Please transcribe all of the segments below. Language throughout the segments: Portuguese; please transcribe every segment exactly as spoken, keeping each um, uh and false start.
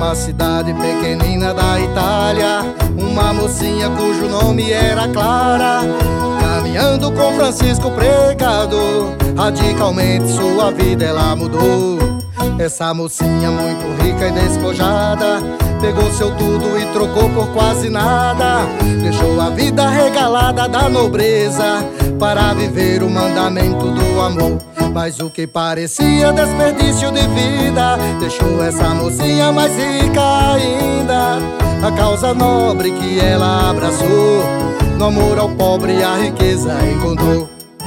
numa cidade pequenina da Itália, uma mocinha cujo nome era Clara, caminhando com Francisco pregador, radicalmente sua vida ela mudou. Essa mocinha muito rica e despojada pegou seu tudo e trocou por quase nada. Deixou a vida regalada da nobreza para viver o mandamento do amor. Mas o que parecia desperdício de vida deixou essa mocinha mais rica ainda. A causa nobre que ela abraçou, no amor ao pobre a riqueza encontrou.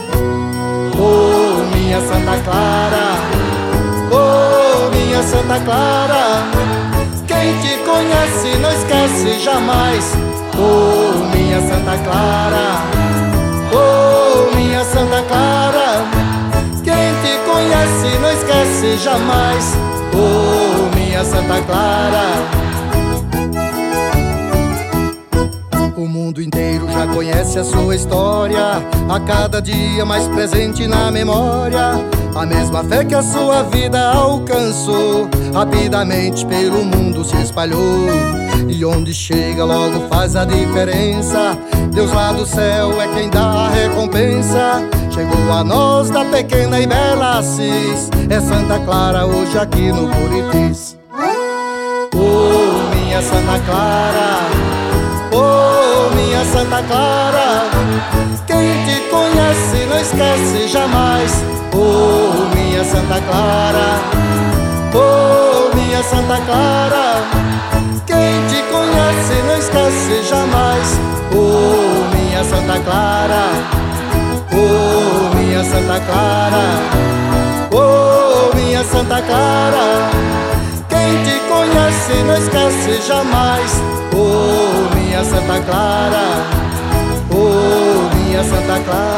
Oh, minha Santa Clara, oh, minha Santa Clara, quem te conhece não esquece jamais. Oh, minha Santa Clara, oh, minha Santa Clara, quem te conhece não esquece jamais. Oh, minha Santa Clara. O mundo inteiro já conhece a sua história, a cada dia mais presente na memória. A mesma fé que a sua vida alcançou, rapidamente pelo mundo se espalhou. E onde chega logo faz a diferença, Deus lá do céu é quem dá a recompensa. Chegou a nós da pequena e bela Assis, é Santa Clara hoje aqui no Buritis. Oh, minha Santa Clara, oh, minha Santa Clara, quem te conhece não esquece jamais. Oh, minha Santa Clara, oh, minha Santa Clara, quem te conhece não esquece jamais. Oh, minha Santa Clara, oh, minha Santa Clara, oh, minha Santa Clara, quem te conhece não esquece jamais. Oh, minha Santa Clara, oh, minha Santa Clara.